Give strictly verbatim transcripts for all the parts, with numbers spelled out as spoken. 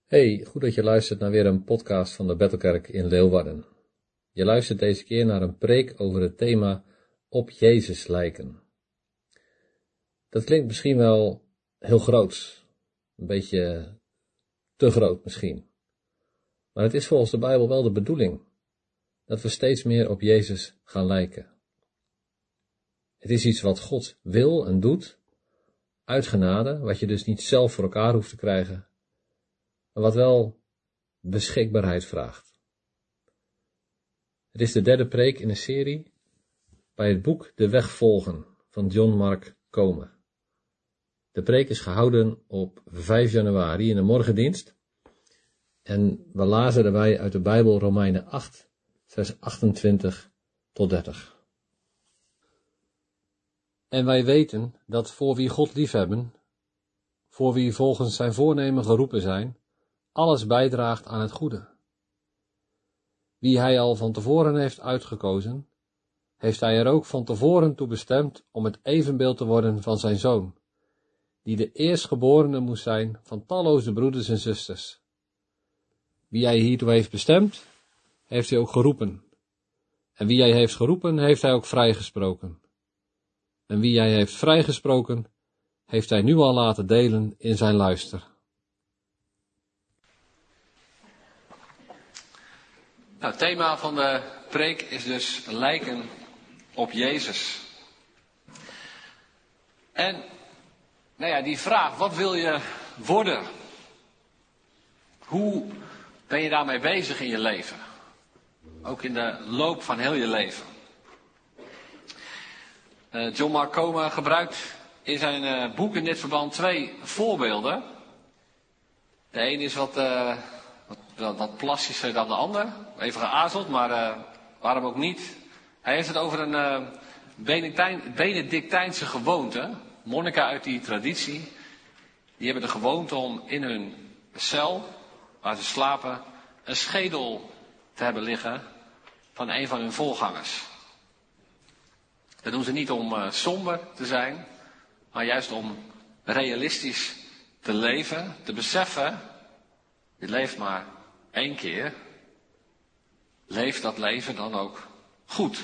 Hey, goed dat je luistert naar weer een podcast van de Bethelkerk in Leeuwarden. Je luistert deze keer naar een preek over het thema op Jezus lijken. Dat klinkt misschien wel heel groots, een beetje te groot misschien. Maar het is volgens de Bijbel wel de bedoeling dat we steeds meer op Jezus gaan lijken. Het is iets wat God wil en doet, uit genade, wat je dus niet zelf voor elkaar hoeft te krijgen, maar wat wel beschikbaarheid vraagt. Het is de derde preek in een serie bij het boek De Weg volgen van John Mark Comer. De preek is gehouden op vijf januari in de morgendienst en we lazen daarbij uit de Bijbel Romeinen acht, vers achtentwintig tot dertig. En wij weten dat voor wie God liefhebben, voor wie volgens zijn voornemen geroepen zijn, alles bijdraagt aan het goede. Wie hij al van tevoren heeft uitgekozen, heeft hij er ook van tevoren toe bestemd om het evenbeeld te worden van zijn zoon, die de eerstgeborene moest zijn van talloze broeders en zusters. Wie hij hiertoe heeft bestemd, heeft hij ook geroepen. En wie hij heeft geroepen, heeft hij ook vrijgesproken. En wie hij heeft vrijgesproken, heeft hij nu al laten delen in zijn luister. Nou, het thema van de preek is dus lijken op Jezus. En, nou ja, die vraag, wat wil je worden? Hoe ben je daarmee bezig in je leven? Ook in de loop van heel je leven. Uh, John Mark Comer gebruikt in zijn uh, boek in dit verband twee voorbeelden. De een is wat... Uh, Wat, wat plastischer dan de ander. Even geaarzeld, maar uh, waarom ook niet. Hij heeft het over een uh, Benedictijn, Benedictijnse gewoonte. Monniken uit die traditie. Die hebben de gewoonte om in hun cel, waar ze slapen, een schedel te hebben liggen van een van hun voorgangers. Dat doen ze niet om uh, somber te zijn, maar juist om realistisch te leven, te beseffen, je leeft maar Eén keer, leef dat leven dan ook goed.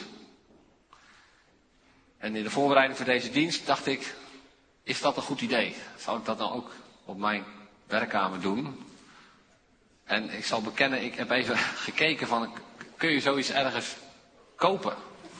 En in de voorbereiding voor deze dienst dacht ik, is dat een goed idee? Zal ik dat dan ook op mijn werkkamer doen? En ik zal bekennen, ik heb even gekeken van, kun je zoiets ergens kopen?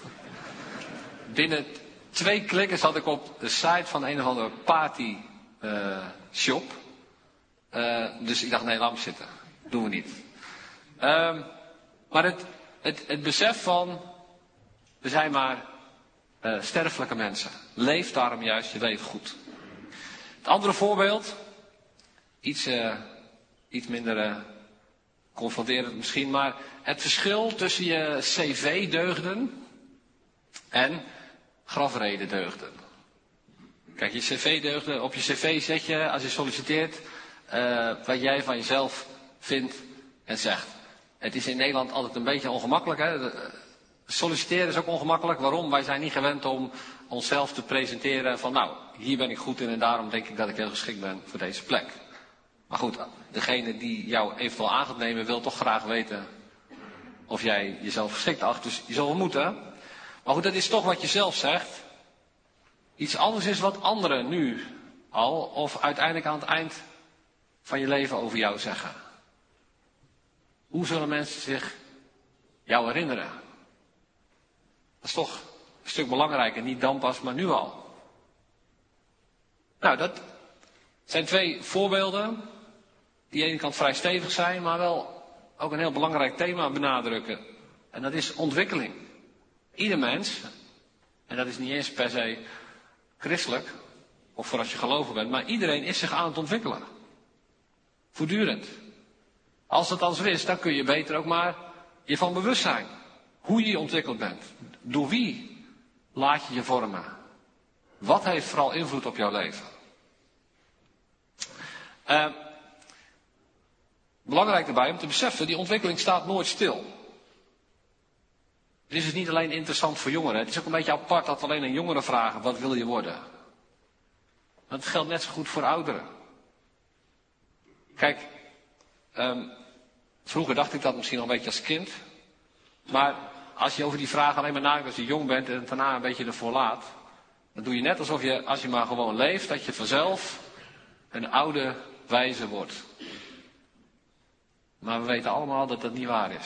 Binnen twee klikken zat ik op de site van een of andere party uh, shop. Uh, dus ik dacht, nee, laat me zitten. Doen we niet. Um, maar het, het, het besef van, we zijn maar uh, sterfelijke mensen. Leef daarom juist je leven goed. Het andere voorbeeld, iets, uh, iets minder uh, confronterend misschien, maar het verschil tussen je cv-deugden en grafredendeugden. Kijk, je cv-deugden, op je cv zet je, als je solliciteert, uh, wat jij van jezelf vindt en zegt. Het is in Nederland altijd een beetje ongemakkelijk. Hè? Solliciteren is ook ongemakkelijk. Waarom? Wij zijn niet gewend om onszelf te presenteren van nou, hier ben ik goed in en daarom denk ik dat ik heel geschikt ben voor deze plek. Maar goed, degene die jou eventueel aan gaat nemen wil toch graag weten of jij jezelf geschikt acht. Dus je zal wel moeten. Maar goed, dat is toch wat je zelf zegt. Iets anders is wat anderen nu al of uiteindelijk aan het eind van je leven over jou zeggen. Hoe zullen mensen zich jou herinneren? Dat is toch een stuk belangrijker, niet dan pas, maar nu al. Nou, dat zijn twee voorbeelden die aan de ene kant vrij stevig zijn, maar wel ook een heel belangrijk thema benadrukken. En dat is ontwikkeling. Ieder mens, en dat is niet eens per se christelijk, of voor als je gelovig bent, maar iedereen is zich aan het ontwikkelen. Voortdurend. Als dat al zo is, dan kun je beter ook maar je van bewust zijn. Hoe je ontwikkeld bent. Door wie laat je je vormen? Wat heeft vooral invloed op jouw leven? Uh, belangrijk daarbij om te beseffen, die ontwikkeling staat nooit stil. Het is dus niet alleen interessant voor jongeren. Het is ook een beetje apart dat alleen aan jongeren vragen, wat wil je worden? Dat geldt net zo goed voor ouderen. Kijk, Um, vroeger dacht ik dat misschien al een beetje als kind. Maar als je over die vraag alleen maar nadenkt als je jong bent en daarna een beetje ervoor laat. Dan doe je net alsof je, als je maar gewoon leeft, dat je vanzelf een oude wijze wordt. Maar we weten allemaal dat dat niet waar is.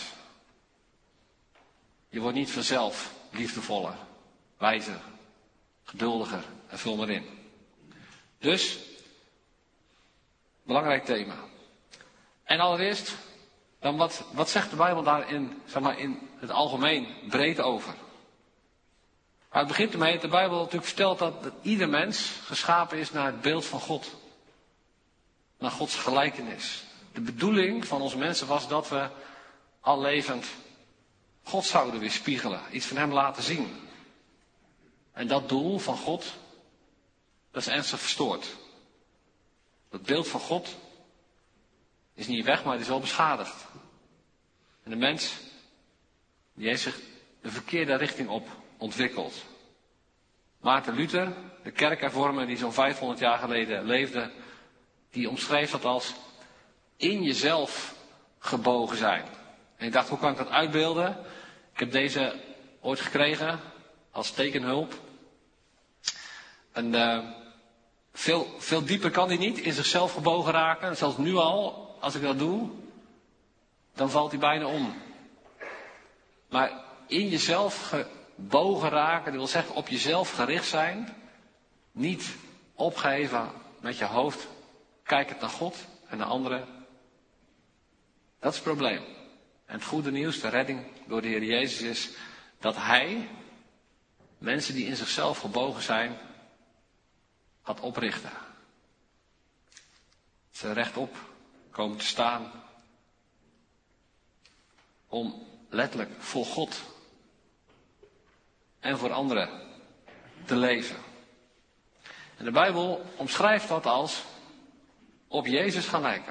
Je wordt niet vanzelf liefdevoller, wijzer, geduldiger en vul maar in. Dus, belangrijk thema. En allereerst, dan wat, wat zegt de Bijbel daar in, zeg maar, in het algemeen breed over? Maar het begint ermee dat de Bijbel natuurlijk vertelt dat, dat ieder mens geschapen is naar het beeld van God. Naar Gods gelijkenis. De bedoeling van ons mensen was dat we al levend God zouden weerspiegelen. Iets van hem laten zien. En dat doel van God, dat is ernstig verstoord. Dat beeld van God is niet weg, maar het is wel beschadigd. En de mens, die heeft zich de verkeerde richting op ontwikkeld. Maarten Luther, de kerkhervormer die zo'n vijfhonderd jaar geleden leefde, die omschreef dat als in jezelf gebogen zijn. En ik dacht, hoe kan ik dat uitbeelden? Ik heb deze ooit gekregen als tekenhulp. En uh, veel, veel dieper kan hij niet in zichzelf gebogen raken. Zelfs nu al, als ik dat doe, dan valt hij bijna om. Maar in jezelf gebogen raken, dat wil zeggen op jezelf gericht zijn. Niet opgeven met je hoofd, kijkend naar God en naar anderen. Dat is het probleem. En het goede nieuws, de redding door de Heer Jezus is dat Hij mensen die in zichzelf gebogen zijn, gaat oprichten. Ze rechtop komen te staan om letterlijk voor God en voor anderen te leven. En de Bijbel omschrijft dat als op Jezus gaan lijken.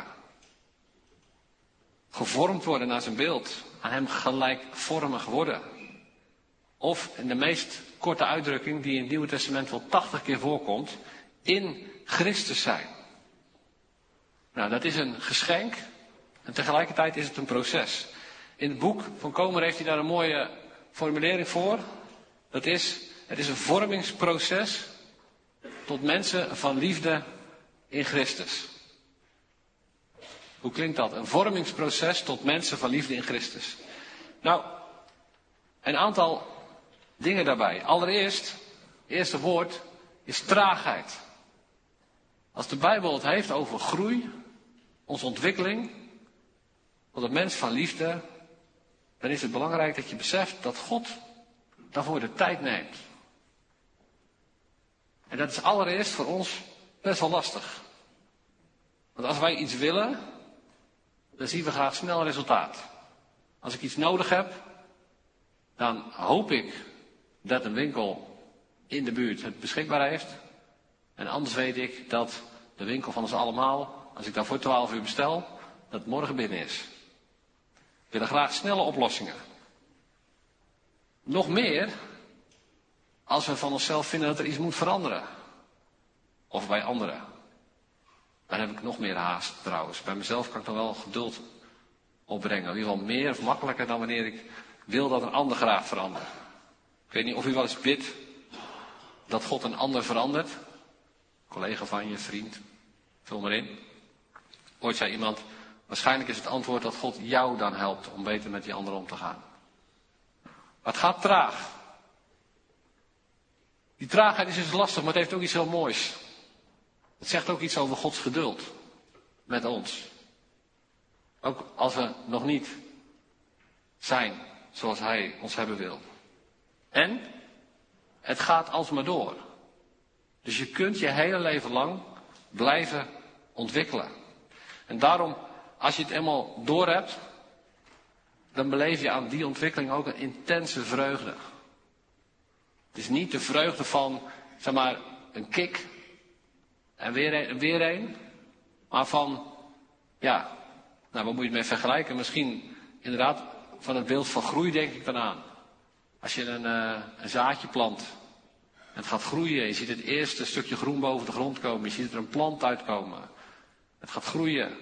Gevormd worden naar zijn beeld. Aan hem gelijkvormig worden. Of in de meest korte uitdrukking die in het Nieuwe Testament wel tachtig keer voorkomt. In Christus zijn. Nou, dat is een geschenk. En tegelijkertijd is het een proces. In het boek van Comer heeft hij daar een mooie formulering voor. Dat is, het is een vormingsproces tot mensen van liefde in Christus. Hoe klinkt dat? Een vormingsproces tot mensen van liefde in Christus. Nou, een aantal dingen daarbij. Allereerst, het eerste woord is traagheid. Als de Bijbel het heeft over groei, onze ontwikkeling, tot een mens van liefde, dan is het belangrijk dat je beseft dat God daarvoor de tijd neemt. En dat is allereerst voor ons best wel lastig. Want als wij iets willen, dan zien we graag snel resultaat. Als ik iets nodig heb, dan hoop ik dat een winkel in de buurt het beschikbaar heeft. En anders weet ik dat de winkel van ons allemaal, als ik daar voor twaalf uur bestel, dat het morgen binnen is. We willen graag snelle oplossingen. Nog meer als we van onszelf vinden dat er iets moet veranderen. Of bij anderen. Dan heb ik nog meer haast trouwens. Bij mezelf kan ik dan wel geduld opbrengen. In ieder geval meer of makkelijker dan wanneer ik wil dat een ander graag verandert. Ik weet niet of u wel eens bidt dat God een ander verandert. Collega van je, vriend, vul maar in. Ooit zei iemand, waarschijnlijk is het antwoord dat God jou dan helpt om beter met die ander om te gaan. Maar het gaat traag. Die traagheid is dus lastig, maar het heeft ook iets heel moois. Het zegt ook iets over Gods geduld met ons. Ook als we nog niet zijn zoals Hij ons hebben wil. En het gaat alsmaar door. Dus je kunt je hele leven lang blijven ontwikkelen. En daarom, als je het eenmaal door hebt, dan beleef je aan die ontwikkeling ook een intense vreugde. Het is niet de vreugde van, zeg maar, een kick en weer een, weer een, maar van, ja, nou, wat moet je het mee vergelijken? Misschien inderdaad van het beeld van groei denk ik dan aan. Als je een, uh, een zaadje plant en het gaat groeien, je ziet het eerste stukje groen boven de grond komen, je ziet er een plant uitkomen. Het gaat groeien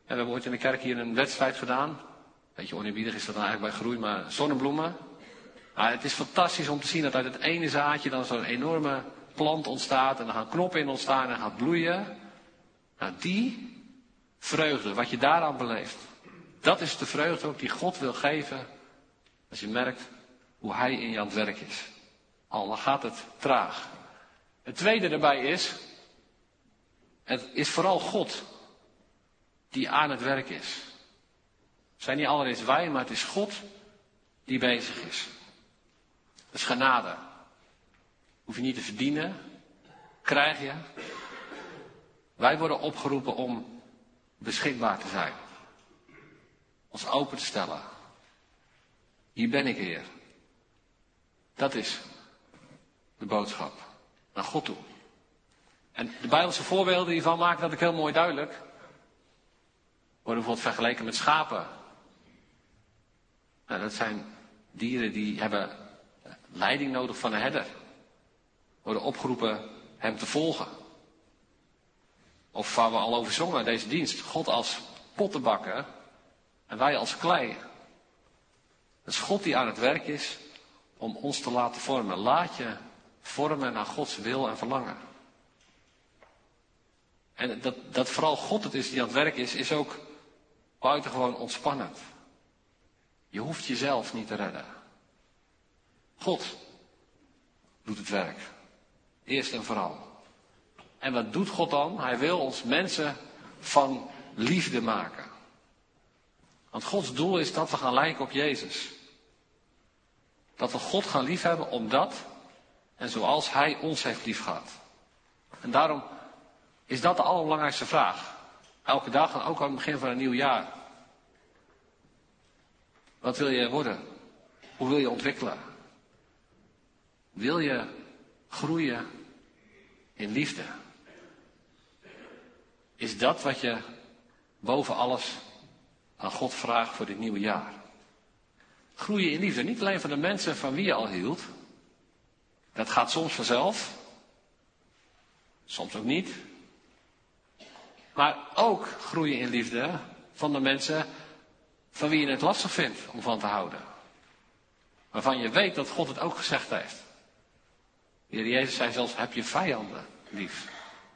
we hebben ooit in de kerk hier een wedstrijd gedaan. Beetje oneerbiedig is dat dan eigenlijk bij groei, maar zonnebloemen. Maar het is fantastisch om te zien dat uit het ene zaadje dan zo'n enorme plant ontstaat. En dan gaan knoppen in ontstaan en gaat bloeien. Nou, die vreugde, wat je daaraan beleeft. Dat is de vreugde ook die God wil geven. Als je merkt hoe hij in je aan het werk is. Al dan gaat het traag. Het tweede daarbij is. Het is vooral God die aan het werk is. Het zijn niet allereerst wij, maar het is God die bezig is. Dat is genade. Hoef je niet te verdienen. Krijg je. Wij worden opgeroepen om beschikbaar te zijn. Ons open te stellen. Hier ben ik, Heer. Dat is de boodschap. Naar God toe. En de Bijbelse voorbeelden hiervan maken dat ook heel mooi duidelijk. Worden bijvoorbeeld vergeleken met schapen. Nou, dat zijn dieren die hebben leiding nodig van een herder. Worden opgeroepen hem te volgen. Of waar we al over zongen, deze dienst. God als pottenbakker en wij als klei. Het is God die aan het werk is om ons te laten vormen. Laat je vormen naar Gods wil en verlangen. En dat, dat vooral God het is die aan het werk is, is ook buitengewoon ontspannend. Je hoeft jezelf niet te redden. God doet het werk. Eerst en vooral. En wat doet God dan? Hij wil ons mensen van liefde maken. Want Gods doel is dat we gaan lijken op Jezus. Dat we God gaan liefhebben omdat en zoals Hij ons heeft liefgehad. En daarom is dat de allerbelangrijkste vraag. Elke dag en ook aan het begin van een nieuw jaar. Wat wil je worden? Hoe wil je ontwikkelen? Wil je groeien in liefde? Is dat wat je boven alles aan God vraagt voor dit nieuwe jaar? Groeien in liefde, niet alleen van de mensen van wie je al hield. Dat gaat soms vanzelf. Soms ook niet. Maar ook groeien in liefde van de mensen van wie je het lastig vindt om van te houden. Waarvan je weet dat God het ook gezegd heeft. De Heer Jezus zei zelfs, heb je vijanden lief.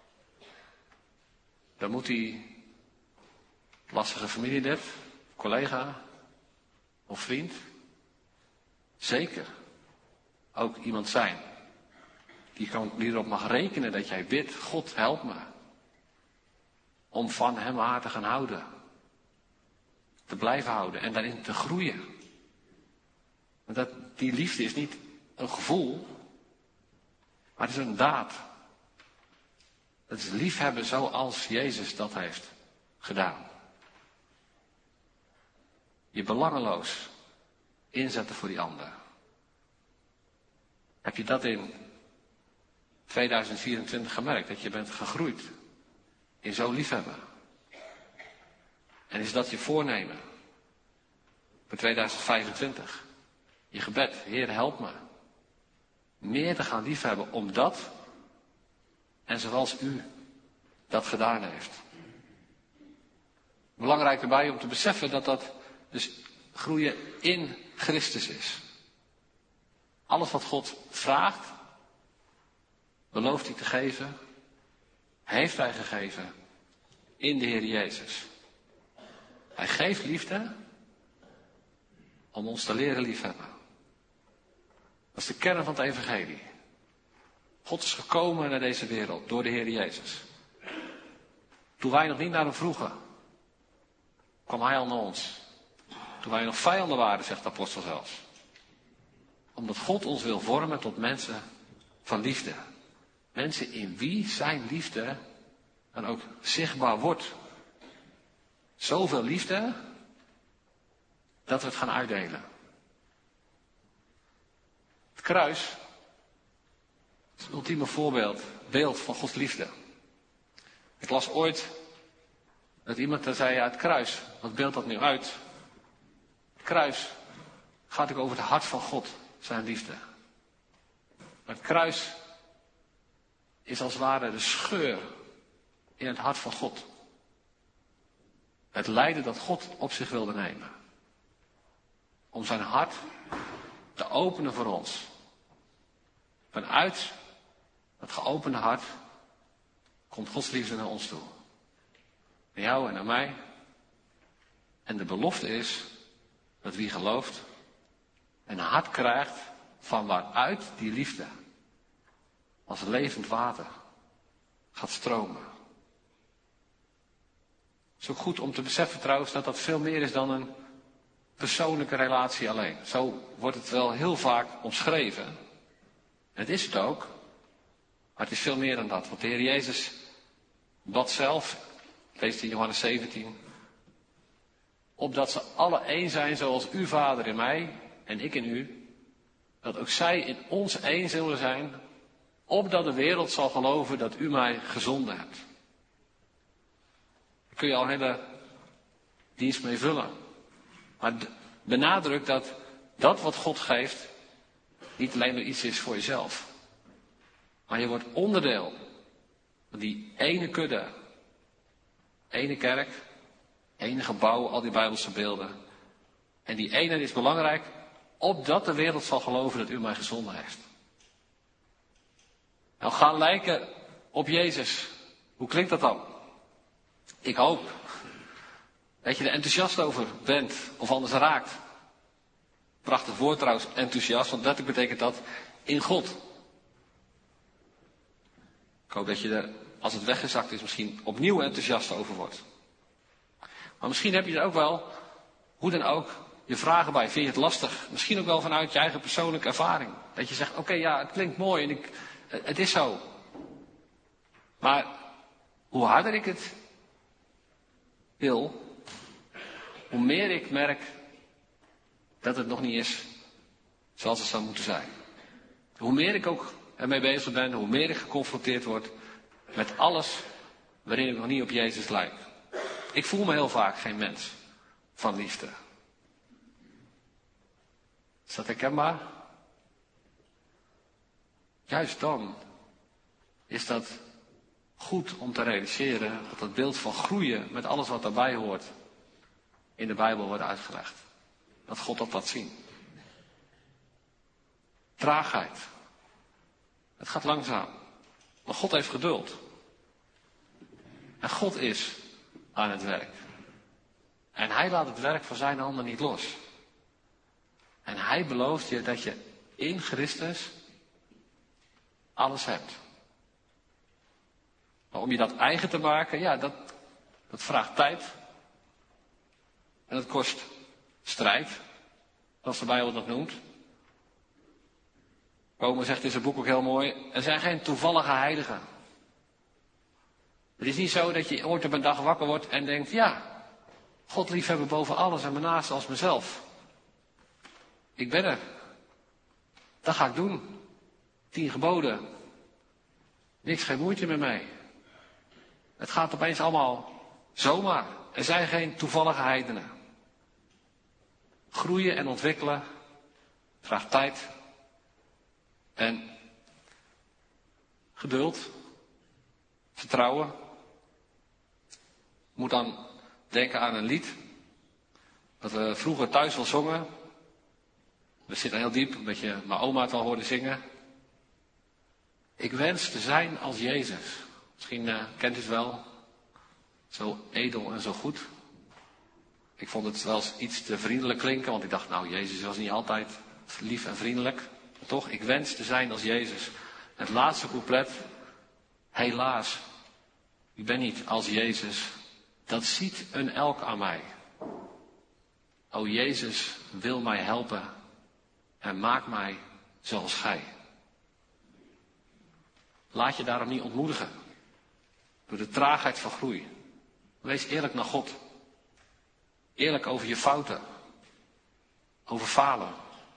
Dan moet die lastige familielid, collega of vriend zeker ook iemand zijn. Die, kan, die erop mag rekenen dat jij bidt, God help me. Om van hem haar te gaan houden. Te blijven houden en daarin te groeien. Want dat, die liefde is niet een gevoel, maar het is een daad. Het is liefhebben zoals Jezus dat heeft gedaan. Je belangeloos inzetten voor die ander. Heb je dat in tweeduizend vierentwintig gemerkt? Dat je bent gegroeid in zo liefhebben? En is dat je voornemen voor tweeduizend vijfentwintig? Je gebed, Heer help me. Meer te gaan liefhebben omdat en zoals u dat gedaan heeft. Belangrijk erbij om te beseffen dat dat dus groeien in Christus is. Alles wat God vraagt, belooft hij te geven, heeft hij gegeven in de Heer Jezus. Hij geeft liefde om ons te leren liefhebben. Dat is de kern van het evangelie. God is gekomen naar deze wereld door de Heer Jezus. Toen wij nog niet naar hem vroegen, kwam hij al naar ons. Toen wij nog vijanden waren, zegt de apostel zelfs. Omdat God ons wil vormen tot mensen van liefde. Mensen in wie zijn liefde dan ook zichtbaar wordt. Zoveel liefde dat we het gaan uitdelen. Het kruis is het ultieme voorbeeld, beeld van Gods liefde. Ik las ooit dat iemand daar zei, ja, het kruis, wat beeldt dat nu uit? Het kruis gaat ook over het hart van God, zijn liefde. Maar het kruis is als het ware de scheur in het hart van God. Het lijden dat God op zich wilde nemen. Om zijn hart te openen voor ons. Vanuit dat geopende hart komt Gods liefde naar ons toe. Naar jou en naar mij. En de belofte is dat wie gelooft een hart krijgt van waaruit die liefde als levend water gaat stromen. Het is ook goed om te beseffen trouwens dat dat veel meer is dan een persoonlijke relatie alleen. Zo wordt het wel heel vaak omschreven. En het is het ook. Maar het is veel meer dan dat. Want de Heer Jezus bad zelf, leest in Johannes zeventien, opdat ze alle één zijn zoals u Vader in mij en ik in u, dat ook zij in ons één zullen zijn, opdat de wereld zal geloven dat u mij gezonden hebt. Daar kun je al een hele dienst mee vullen. Maar benadruk dat dat wat God geeft niet alleen maar iets is voor jezelf. Maar je wordt onderdeel van die ene kudde, ene kerk, ene gebouw, al die Bijbelse beelden. En die eenheid is belangrijk, opdat de wereld zal geloven dat u mij gezonden heeft. Nou, gaan lijken op Jezus. Hoe klinkt dat dan? Ik hoop dat je er enthousiast over bent, of anders raakt. Prachtig woord trouwens, enthousiast, want letterlijk betekent dat in God. Ik hoop dat je er, als het weggezakt is, misschien opnieuw enthousiast over wordt. Maar misschien heb je er ook wel, hoe dan ook, je vragen bij. Vind je het lastig? Misschien ook wel vanuit je eigen persoonlijke ervaring. Dat je zegt, oké, okay, ja, het klinkt mooi en ik, het is zo. Maar hoe harder ik het wil, hoe meer ik merk dat het nog niet is zoals het zou moeten zijn. Hoe meer ik ook ermee bezig ben, hoe meer ik geconfronteerd word met alles waarin ik nog niet op Jezus lijk. Ik voel me heel vaak geen mens van liefde. Is dat herkenbaar? Juist dan is dat goed om te realiseren dat het beeld van groeien met alles wat daarbij hoort in de Bijbel wordt uitgelegd. Dat God dat laat zien. Traagheid. Het gaat langzaam. Maar God heeft geduld. En God is aan het werk. En hij laat het werk van zijn handen niet los. En hij belooft je dat je in Christus alles hebt. Maar om je dat eigen te maken, ja, dat, dat vraagt tijd. En dat kost strijd, zoals de Bijbel dat noemt. Bomen zegt in zijn boek ook heel mooi, er zijn geen toevallige heiligen. Het is niet zo dat je ooit op een dag wakker wordt en denkt, ja, God liefhebben boven alles en mijn naaste als mezelf. Ik ben er. Dat ga ik doen. Tien geboden. Niks, geen moeite met mij. Het gaat opeens allemaal zomaar. Er zijn geen toevallige heidenen. Groeien en ontwikkelen vraagt tijd en geduld, vertrouwen. Ik moet dan denken aan een lied dat we vroeger thuis wel zongen. We zitten heel diep, omdat je mijn oma het al hoorde zingen. Ik wens te zijn als Jezus. Misschien uh, kent u het wel. Zo edel en zo goed. Ik vond het wel eens iets te vriendelijk klinken, want ik dacht, nou, Jezus was niet altijd lief en vriendelijk. Maar toch, ik wens te zijn als Jezus. Het laatste couplet. Helaas, ik ben niet als Jezus. Dat ziet een elk aan mij. O Jezus wil mij helpen en maak mij zoals gij. Laat je daarom niet ontmoedigen door de traagheid van groei. Wees eerlijk naar God. Eerlijk over je fouten. Over falen.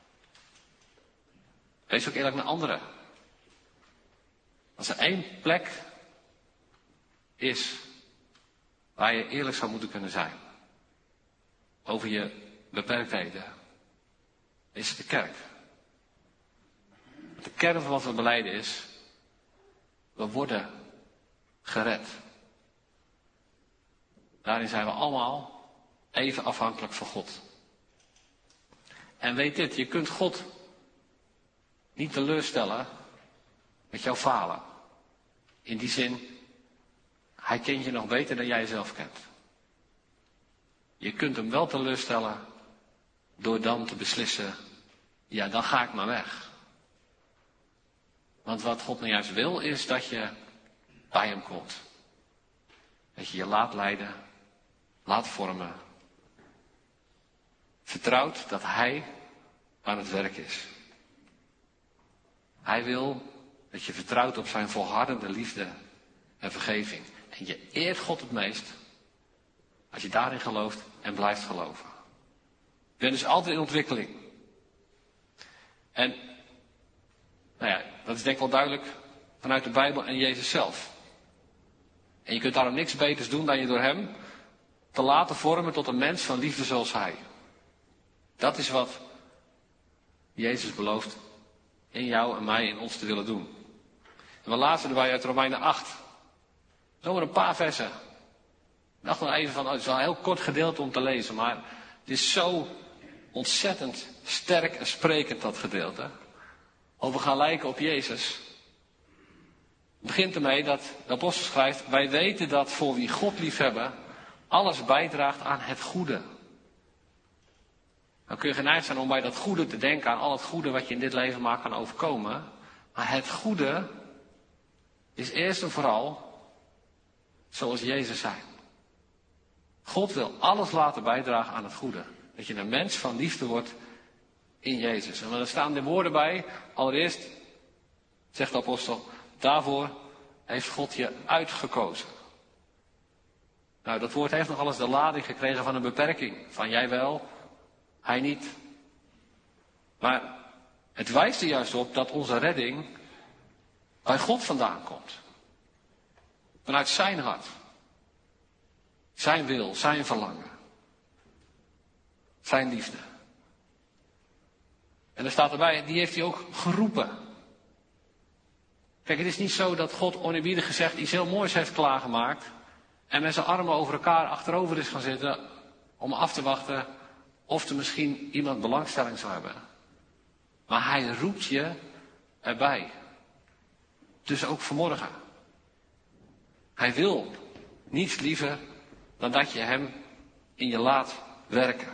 Wees ook eerlijk naar anderen. Als er één plek is waar je eerlijk zou moeten kunnen zijn. Over je beperktheden. Is het de kerk. De kern van wat we belijden is. We worden gered. Daarin zijn we allemaal even afhankelijk van God. En weet dit, je kunt God niet teleurstellen met jouw falen. In die zin, hij kent je nog beter dan jij jezelf kent. Je kunt hem wel teleurstellen door dan te beslissen, ja, dan ga ik maar weg. Want wat God nou juist wil, is dat je bij hem komt. Dat je je laat leiden, laat vormen. Vertrouwt dat hij aan het werk is. Hij wil dat je vertrouwt op zijn volhardende liefde en vergeving. En je eert God het meest als je daarin gelooft en blijft geloven. Je bent dus altijd in ontwikkeling. En, nou ja, dat is denk ik wel duidelijk vanuit de Bijbel en Jezus zelf. En je kunt daarom niks beters doen dan je door hem te laten vormen tot een mens van liefde zoals hij. Dat is wat Jezus belooft in jou en mij en ons te willen doen. En we lazen erbij uit Romeinen acht. Zomaar een paar versen. Ik dacht nog even van, oh, het is wel een heel kort gedeelte om te lezen, maar het is zo ontzettend sterk en sprekend, dat gedeelte. Of we gaan lijken op Jezus. Het begint ermee dat de apostel schrijft, wij weten dat voor wie God liefhebben, alles bijdraagt aan het goede. Dan kun je geneigd zijn om bij dat goede te denken aan al het goede wat je in dit leven maar kan overkomen. Maar het goede is eerst en vooral zoals Jezus zei. God wil alles laten bijdragen aan het goede. Dat je een mens van liefde wordt in Jezus. En er staan de woorden bij. Allereerst, zegt de apostel, daarvoor heeft God je uitgekozen. Nou, dat woord heeft nog alles de lading gekregen van een beperking. Van jij wel, hij niet. Maar het wijst er juist op dat onze redding bij God vandaan komt. Vanuit zijn hart. Zijn wil, zijn verlangen. Zijn liefde. En er staat erbij, die heeft hij ook geroepen. Kijk, het is niet zo dat God oneerbiedig gezegd iets heel moois heeft klaargemaakt. En met zijn armen over elkaar achterover is gaan zitten om af te wachten of er misschien iemand belangstelling zou hebben. Maar hij roept je erbij. Dus ook vanmorgen. Hij wil niets liever dan dat je hem in je laat werken.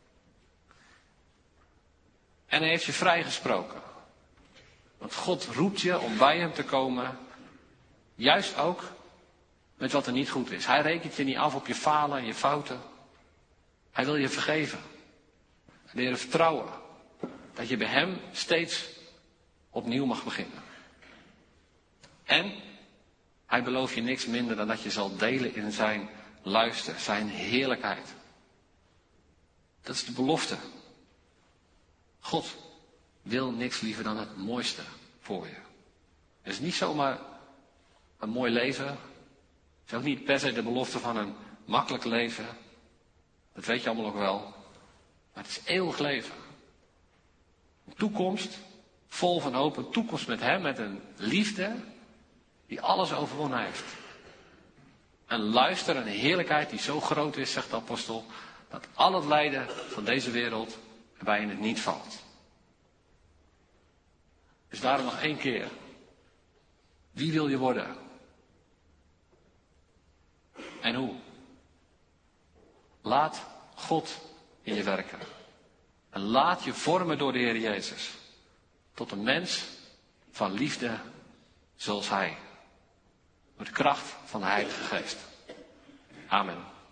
En hij heeft je vrijgesproken. Want God roept je om bij hem te komen. Juist ook met wat er niet goed is. Hij rekent je niet af op je falen en je fouten. Hij wil je vergeven. Leren vertrouwen. Dat je bij hem steeds opnieuw mag beginnen. En hij belooft je niks minder dan dat je zal delen in zijn luister, zijn heerlijkheid. Dat is de belofte. God wil niks liever dan het mooiste voor je. Het is niet zomaar een mooi leven. Het is ook niet per se de belofte van een makkelijk leven. Dat weet je allemaal ook wel. Maar het is eeuwig leven. Een toekomst vol van hoop. Een toekomst met hem, met een liefde die alles overwonnen heeft. Een luister, een heerlijkheid die zo groot is, zegt de apostel, dat al het lijden van deze wereld erbij in het niet valt. Dus daarom nog één keer. Wie wil je worden? En hoe? Laat God in je werken. En laat je vormen door de Heer Jezus. Tot een mens van liefde zoals Hij. Met de kracht van de Heilige Geest. Amen.